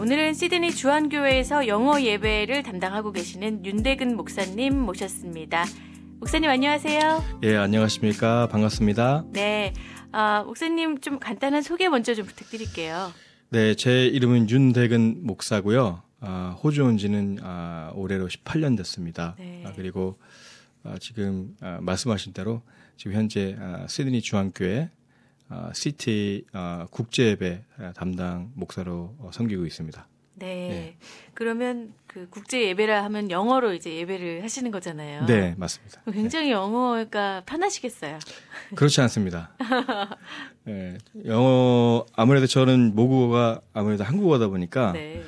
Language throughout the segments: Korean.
오늘은 시드니 주안교회에서 영어 예배를 담당하고 계시는 윤대근 목사님 모셨습니다. 목사님 안녕하세요. 예, 안녕하십니까. 반갑습니다. 네, 목사님 좀 간단한 소개 먼저 좀 부탁드릴게요. 네, 제 이름은 윤대근 목사고요. 호주 온 지는 올해로 18년 됐습니다. 네. 그리고 지금 말씀하신 대로 지금 현재 시드니 주안교회 시티 국제예배 담당 목사로 섬기고 있습니다. 네. 네. 그러면 그 국제 예배라 하면 영어로 이제 예배를 하시는 거잖아요. 네, 맞습니다. 굉장히 영어가 편하시겠어요. 그렇지 않습니다. 네, 영어 아무래도 저는 모국어가 아무래도 한국어다 보니까 네.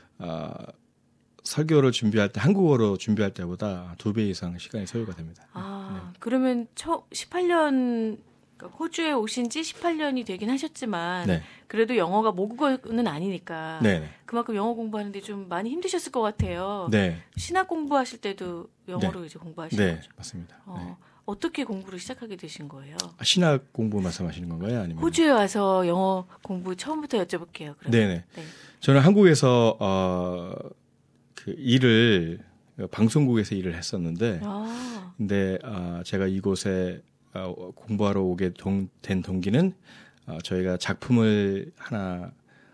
설교를 준비할 때 한국어로 준비할 때보다 2배 이상 시간이 소요가 됩니다. 네. 그러면 18년 호주에 오신 지 18년이 되긴 하셨지만 네. 그래도 영어가 모국어는 아니니까 네. 그만큼 영어 공부하는데 좀 많이 힘드셨을 것 같아요. 네. 신학 공부하실 때도 영어로 네. 이제 공부하신 네, 거죠? 맞습니다. 네. 어떻게 공부를 시작하게 되신 거예요? 신학 공부 말씀하시는 건가요? 아니면 호주에 와서 영어 공부 처음부터 여쭤볼게요. 그러면. 네네. 네. 저는 한국에서 그 일을 방송국에서 일을 했었는데, 근데 제가 이곳에 공부하러 오게 된 동기는 저희가 작품을 하나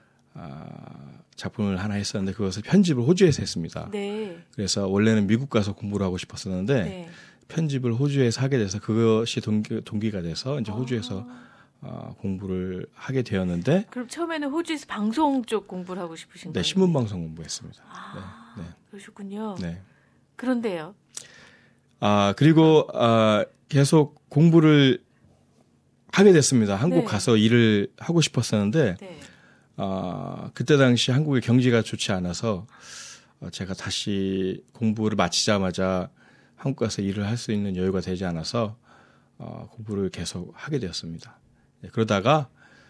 했었는데 그것을 편집을 호주에서 했습니다. 네. 그래서 원래는 미국 가서 공부를 하고 싶었었는데 네. 편집을 호주에서 하게 돼서 그것이 동기가 돼서 이제 호주에서 공부를 하게 되었는데. 그럼 처음에는 호주에서 방송 쪽 공부를 하고 싶으신 거예요? 네, 신문방송 공부했습니다. 네. 그러셨군요. 네. 그런데요. 그리고 계속 공부를 하게 됐습니다. 한국 네. 가서 일을 하고 싶었었는데 네. 그때 당시 한국의 경제가 좋지 않아서 제가 다시 공부를 마치자마자 한국 가서 일을 할 수 있는 여유가 되지 않아서 공부를 계속 하게 되었습니다. 네, 그러다가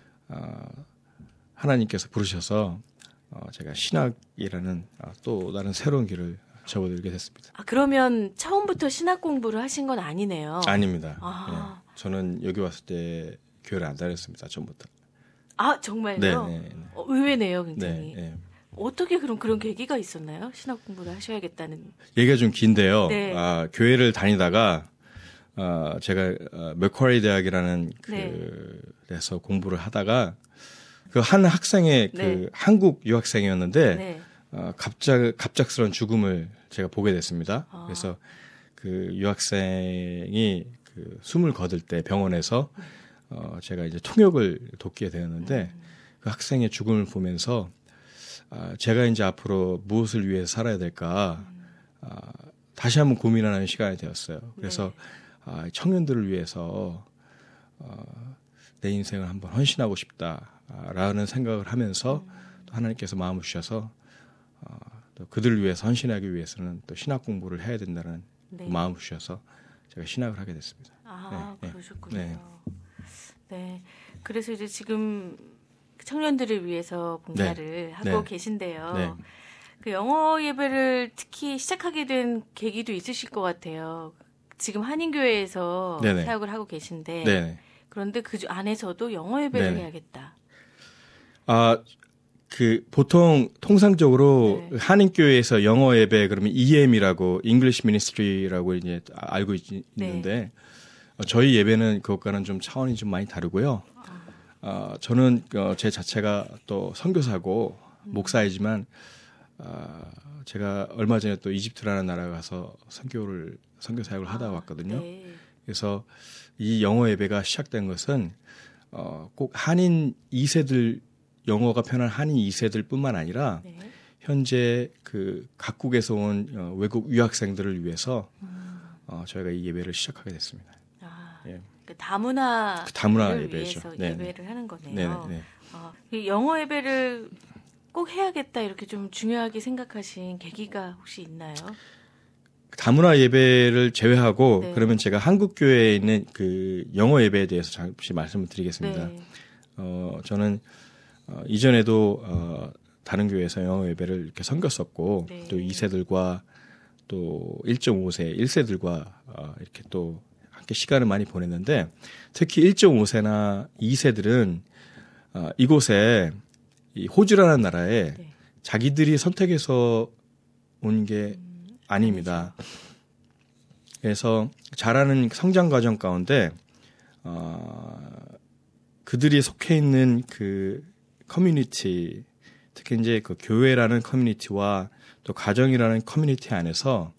하나님께서 부르셔서 제가 신학이라는 또 다른 새로운 길을 접어들게 됐습니다. 그러면 처음부터 신학 공부를 하신 건 아니네요. 아닙니다. 네, 저는 여기 왔을 때 교회를 안 다녔습니다. 처음부터. 정말요? 네. 의외네요, 굉장히. 네. 어떻게 그런 계기가 있었나요? 신학 공부를 하셔야겠다는. 얘기가 좀 긴데요. 네. 교회를 다니다가 제가 맥쿼리 대학이라는 데서 공부를 하다가 그 한 학생의 그 한국 유학생이었는데 갑작스러운 죽음을 제가 보게 됐습니다. 그래서 그 유학생이 그 숨을 거둘 때 병원에서 제가 이제 통역을 돕게 되었는데 그 학생의 죽음을 보면서 제가 이제 앞으로 무엇을 위해서 살아야 될까 다시 한번 고민하는 시간이 되었어요. 그래서 청년들을 위해서 내 인생을 한번 헌신하고 싶다라는 생각을 하면서 또 하나님께서 마음을 주셔서 또 그들을 위해서 헌신하기 위해서는 또 신학 공부를 해야 된다는 마음을 주셔서 제가 신학을 하게 됐습니다. 그러셨군요. 네. 그래서 이제 지금 청년들을 위해서 봉사를 하고 계신데요. 그 영어 예배를 특히 시작하게 된 계기도 있으실 것 같아요. 지금 한인교회에서 사역을 하고 계신데 그런데 그 안에서도 영어 예배를 해야겠다. 그 보통 통상적으로 한인교회에서 영어 예배 그러면 EM이라고 English Ministry라고 이제 알고 있는데 저희 예배는 그것과는 좀 차원이 좀 많이 다르고요. 저는 제 자체가 또 선교사고 목사이지만 제가 얼마 전에 또 이집트라는 나라 가서 선교 사역을 하다 왔거든요. 그래서 이 영어 예배가 시작된 것은 꼭 한인 2세들 영어가 편한 한인 2세들뿐만 아니라 현재 그 각국에서 온 외국 유학생들을 위해서 저희가 이 예배를 시작하게 됐습니다. 그 다문화를 위해서 예배를 하는 거네요. 이 영어 예배를 꼭 해야겠다 이렇게 좀 중요하게 생각하신 계기가 혹시 있나요? 다문화 예배를 제외하고 그러면 제가 한국 교회에 있는 그 영어 예배에 대해서 잠시 말씀을 드리겠습니다. 저는 이전에도 다른 교회에서 영어 예배를 이렇게 섬겼었고 또 2세들과 또 1.5세, 1세들과 이렇게 또 함께 시간을 많이 보냈는데 특히 1.5세나 2세들은 이곳에 이 호주라는 나라에 자기들이 선택해서 온 게 아닙니다. 그래서 자라는 성장 과정 가운데 그들이 속해 있는 그 커뮤니티, 특히 이제 그 교회라는 커뮤니티와 또 가정이라는 커뮤니티 안에서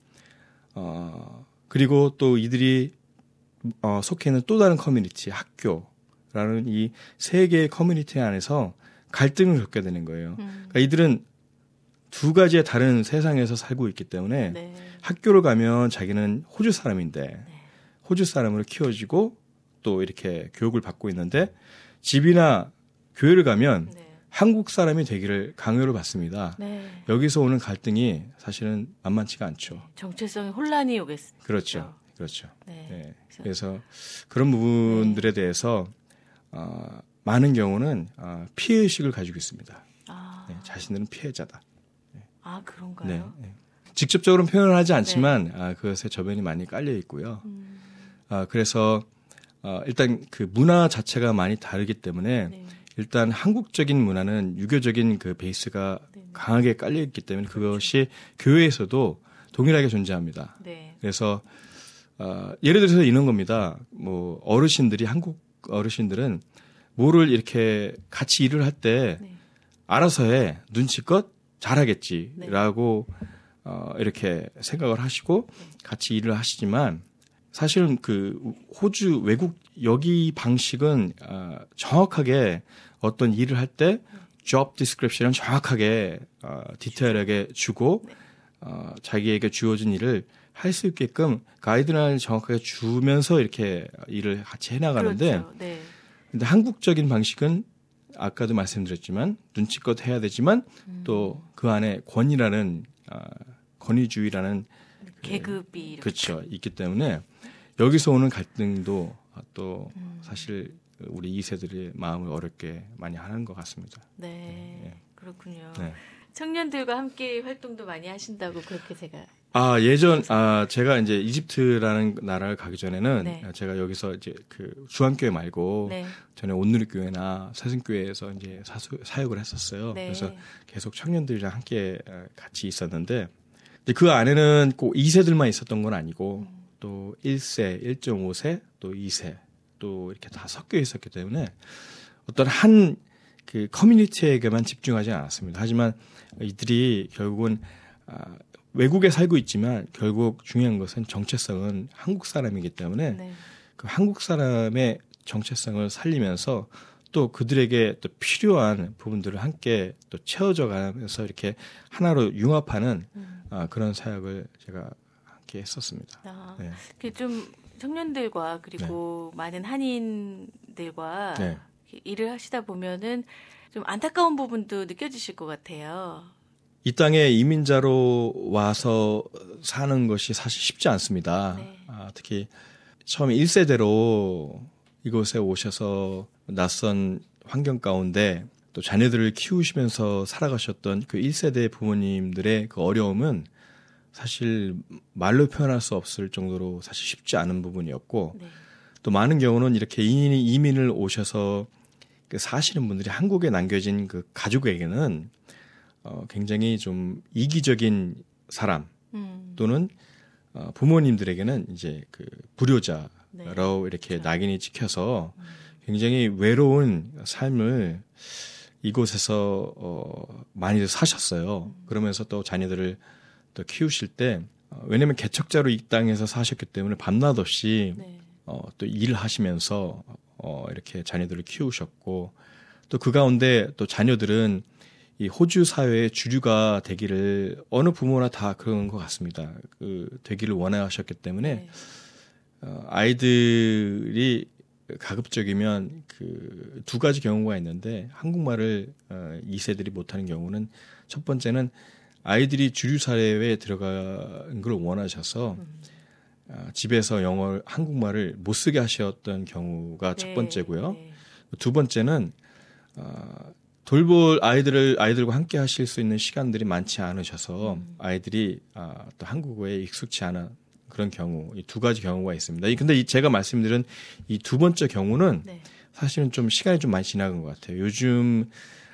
그리고 또 이들이 속해 있는 또 다른 커뮤니티, 학교라는 이 세 개의 커뮤니티 안에서 갈등을 겪게 되는 거예요. 그러니까 이들은 두 가지의 다른 세상에서 살고 있기 때문에 네. 학교를 가면 자기는 호주 사람인데 네. 호주 사람으로 키워지고 또 이렇게 교육을 받고 있는데 집이나 교회를 가면 네. 한국 사람이 되기를 강요를 받습니다. 네. 여기서 오는 갈등이 사실은 만만치가 않죠. 정체성의 혼란이 오겠죠. 그렇죠. 그렇죠. 네. 네. 그래서 그런 부분들에 대해서 많은 경우는 피해의식을 가지고 있습니다. 네, 자신들은 피해자다. 아, 그런가요? 네, 네. 직접적으로는 표현을 하지 않지만 그것에 저변이 많이 깔려 있고요. 그래서 일단 그 문화 자체가 많이 다르기 때문에 네. 일단 한국적인 문화는 유교적인 그 베이스가 네. 강하게 깔려 있기 때문에 그것이 교회에서도 동일하게 존재합니다. 네. 그래서 예를 들어서 이런 겁니다. 뭐 어르신들이 한국 어르신들은 뭐를 이렇게 같이 일을 할 때 네. 알아서 해 눈치껏 잘하겠지라고 이렇게 생각을 하시고 같이 일을 하시지만 사실은 그 호주 외국 여기 방식은 정확하게 어떤 일을 할 때 job description을 정확하게 디테일하게 주고 자기에게 주어진 일을 할 수 있게끔 가이드라인을 정확하게 주면서 이렇게 일을 같이 해나가는데 그렇죠. 네. 근데 한국적인 방식은 아까도 말씀드렸지만 눈치껏 해야 되지만 또 그 안에 권위주의라는 계급이 그렇죠 있기 때문에 여기서 오는 갈등도 또 사실 우리 2세들의 마음을 어렵게 많이 하는 것 같습니다. 네, 네. 그렇군요. 네. 청년들과 함께 활동도 많이 하신다고 그렇게 제가 제가 이제 이집트라는 나라를 가기 전에는 네. 제가 여기서 이제 그 주한교회 말고 네. 전에 온누리교회나 새생교회에서 이제 사역을 했었어요. 네. 그래서 계속 청년들이랑 함께 같이 있었는데 그 안에는 꼭 2세들만 있었던 건 아니고 또 1세, 1.5세, 또 2세 또 이렇게 다 섞여 있었기 때문에 어떤 한 그 커뮤니티에게만 집중하지 않았습니다. 하지만 이들이 결국은 외국에 살고 있지만 결국 중요한 것은 정체성은 한국 사람이기 때문에 네. 그 한국 사람의 정체성을 살리면서 또 그들에게 또 필요한 부분들을 함께 또 채워져 가면서 이렇게 하나로 융합하는 그런 사역을 제가 함께 했었습니다. 네. 좀 청년들과 그리고 많은 한인들과 네. 일을 하시다 보면은 좀 안타까운 부분도 느껴지실 것 같아요. 이 땅에 이민자로 와서 사는 것이 사실 쉽지 않습니다. 네. 특히 처음에 1세대로 이곳에 오셔서 낯선 환경 가운데 또 자녀들을 키우시면서 살아가셨던 그 1세대 부모님들의 그 어려움은 사실 말로 표현할 수 없을 정도로 사실 쉽지 않은 부분이었고 네. 또 많은 경우는 이렇게 이민을 오셔서 그 사시는 분들이 한국에 남겨진 그 가족에게는 굉장히 좀 이기적인 사람 또는 부모님들에게는 이제 그 불효자로 네. 이렇게 그렇죠. 낙인이 찍혀서 굉장히 외로운 삶을 이곳에서 많이들 사셨어요. 그러면서 또 자녀들을 또 키우실 때 왜냐하면 개척자로 이 땅에서 사셨기 때문에 밤낮 없이 네. 또 일을 하시면서 이렇게 자녀들을 키우셨고 또 그 가운데 또 자녀들은 이 호주 사회의 주류가 되기를 어느 부모나 다 그런 것 같습니다. 되기를 원하셨기 때문에 네. 아이들이 가급적이면 그 두 가지 경우가 있는데 한국말을 2세들이 못하는 경우는 첫 번째는 아이들이 주류 사회에 들어가는 걸 원하셔서 집에서 한국말을 못 쓰게 하셨던 경우가 첫 번째고요. 네. 두 번째는 돌볼 아이들과 함께 하실 수 있는 시간들이 많지 않으셔서 아이들이 또 한국어에 익숙치 않은 그런 경우, 이 두 가지 경우가 있습니다. 근데 제가 말씀드린 이 두 번째 경우는 네. 사실은 좀 시간이 좀 많이 지나간 것 같아요. 요즘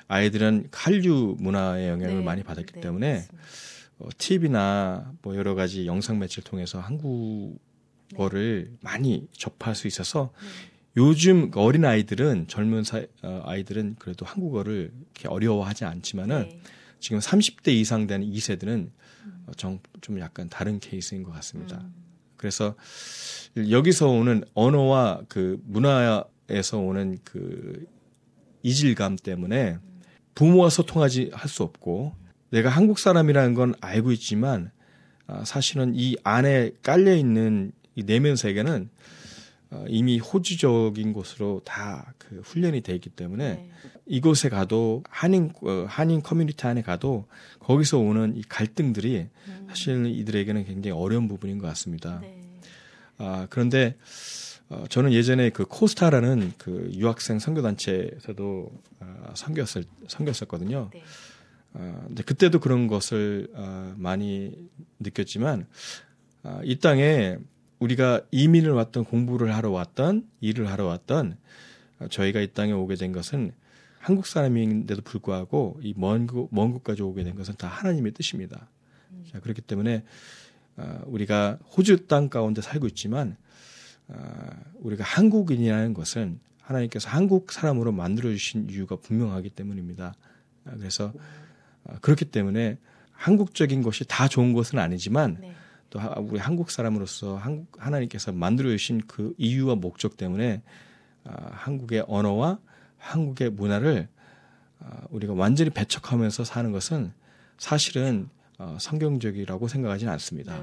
아이들은 한류 문화의 영향을 네. 많이 받았기 네. 때문에 TV나 뭐 여러 가지 영상 매체를 통해서 한국어를 많이 접할 수 있어서 요즘 어린 아이들은 젊은 아이들은 그래도 한국어를 이렇게 어려워하지 않지만은 지금 30대 이상 되는 2세들은 좀 약간 다른 케이스인 것 같습니다. 그래서 여기서 오는 언어와 그 문화에서 오는 그 이질감 때문에 부모와 소통하지 할 수 없고 내가 한국 사람이라는 건 알고 있지만 사실은 이 안에 깔려 있는 이 내면 세계는 이미 호주적인 곳으로 다 그 훈련이 돼 있기 때문에 이곳에 가도 한인 커뮤니티 안에 가도 거기서 오는 이 갈등들이 사실 이들에게는 굉장히 어려운 부분인 것 같습니다. 그런데 저는 예전에 그 코스타라는 그 유학생 선교단체에서도 선교했었거든요. 근데 그때도 그런 것을 많이 느꼈지만 이 땅에 우리가 이민을 왔던 공부를 하러 왔던 일을 하러 왔던 저희가 이 땅에 오게 된 것은 한국 사람인데도 불구하고 이 먼 곳까지 오게 된 것은 다 하나님의 뜻입니다. 자, 그렇기 때문에 우리가 호주 땅 가운데 살고 있지만 우리가 한국인이라는 것은 하나님께서 한국 사람으로 만들어주신 이유가 분명하기 때문입니다. 그래서 그렇기 때문에 한국적인 것이 다 좋은 것은 아니지만 또 우리 한국 사람으로서 하나님께서 만들어주신 그 이유와 목적 때문에 한국의 언어와 한국의 문화를 우리가 완전히 배척하면서 사는 것은 사실은 성경적이라고 생각하지는 않습니다.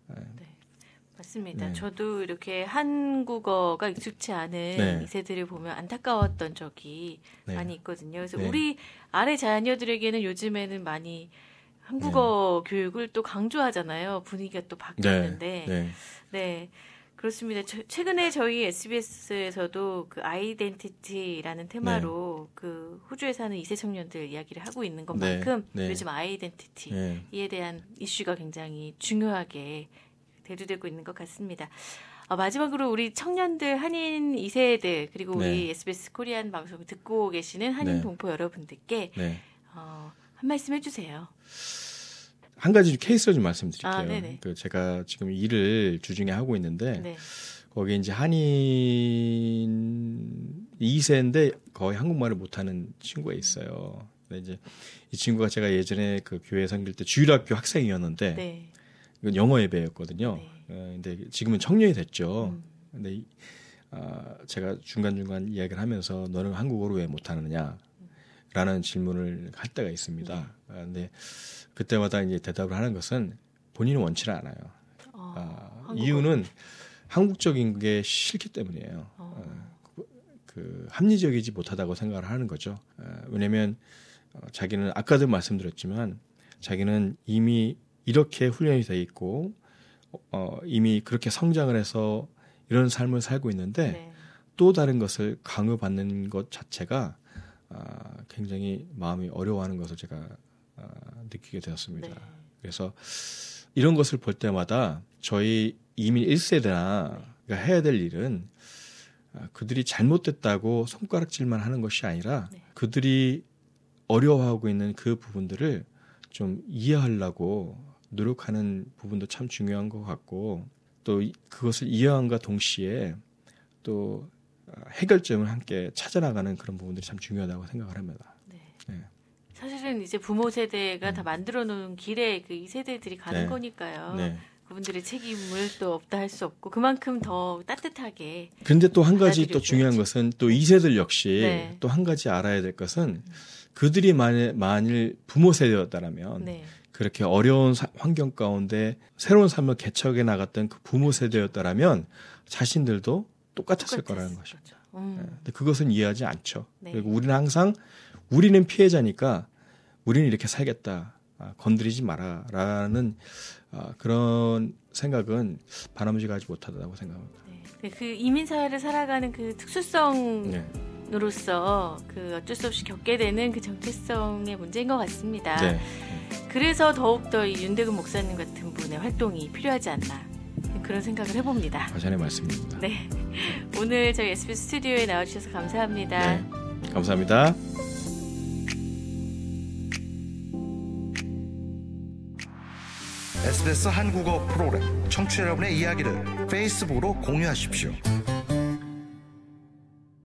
맞습니다. 저도 이렇게 한국어가 익숙치 않은 이세들을 보면 안타까웠던 적이 많이 있거든요. 그래서 우리 아래 자녀들에게는 요즘에는 많이 한국어 교육을 또 강조하잖아요. 분위기가 또 바뀌었는데. 그렇습니다. 최근에 저희 SBS에서도 그 아이덴티티라는 테마로 그 호주에 사는 2세 청년들 이야기를 하고 있는 것만큼 요즘 아이덴티티에 대한 이슈가 굉장히 중요하게 대두되고 있는 것 같습니다. 마지막으로 우리 청년들, 한인 2세들 그리고 우리 SBS 코리안 방송을 듣고 계시는 한인 동포 여러분들께 한 말씀 해주세요. 한 가지 케이스를 좀 말씀드릴게요. 그 제가 지금 일을 주중에 하고 있는데 거기 이제 한인 2세인데 거의 한국말을 못하는 친구가 있어요. 근데 이제 이 친구가 제가 예전에 그 교회 섬길 때 주일학교 학생이었는데 이건 영어 예배였거든요. 근데 지금은 청년이 됐죠. 근데 제가 중간중간 이야기를 하면서 너는 한국어를 왜 못하느냐? 라는 질문을 할 때가 있습니다. 근데 그때마다 이제 대답을 하는 것은 본인은 원치를 않아요. 이유는 한국적인 게 싫기 때문이에요. 그 합리적이지 못하다고 생각을 하는 거죠. 왜냐하면 자기는 아까도 말씀드렸지만 자기는 이미 이렇게 훈련이 돼 있고 이미 그렇게 성장을 해서 이런 삶을 살고 있는데 또 다른 것을 강요받는 것 자체가 굉장히 마음이 어려워하는 것을 제가 느끼게 되었습니다. 그래서 이런 것을 볼 때마다 저희 이민 1세대나 해야 될 일은 그들이 잘못됐다고 손가락질만 하는 것이 아니라 그들이 어려워하고 있는 그 부분들을 좀 이해하려고 노력하는 부분도 참 중요한 것 같고 또 그것을 이해함과 동시에 또 해결점을 함께 찾아나가는 그런 부분들이 참 중요하다고 생각을 합니다. 사실은 이제 부모 세대가 다 만들어 놓은 길에 그 2세대들이 가는 거니까요. 그분들의 책임을 또 없다 할 수 없고 그만큼 더 따뜻하게. 그런데 또 한 가지 또 중요한 것은 또 2세들 역시 또 한 가지 알아야 될 것은 그들이 만일 부모 세대였다라면 그렇게 어려운 환경 가운데 새로운 삶을 개척해 나갔던 그 부모 세대였다라면 자신들도 똑같았을 거라는 것이죠. 근데 그것은 이해하지 않죠. 그리고 우리는 항상 우리는 피해자니까 우리는 이렇게 살겠다. 건드리지 마라라는 그런 생각은 바람직하지 하지 못하다고 생각합니다. 그 이민 사회를 살아가는 그 특수성으로서 그 어쩔 수 없이 겪게 되는 그 정체성의 문제인 것 같습니다. 그래서 더욱더 이 윤대근 목사님 같은 분의 활동이 필요하지 않나 그런 생각을 해봅니다. 과찬의 말씀입니다. 오늘 저희 SBS 스튜디오에 나와주셔서 감사합니다. 감사합니다. SBS 한국어 프로그램 청취자 여러분의 이야기를 페이스북으로 공유하십시오.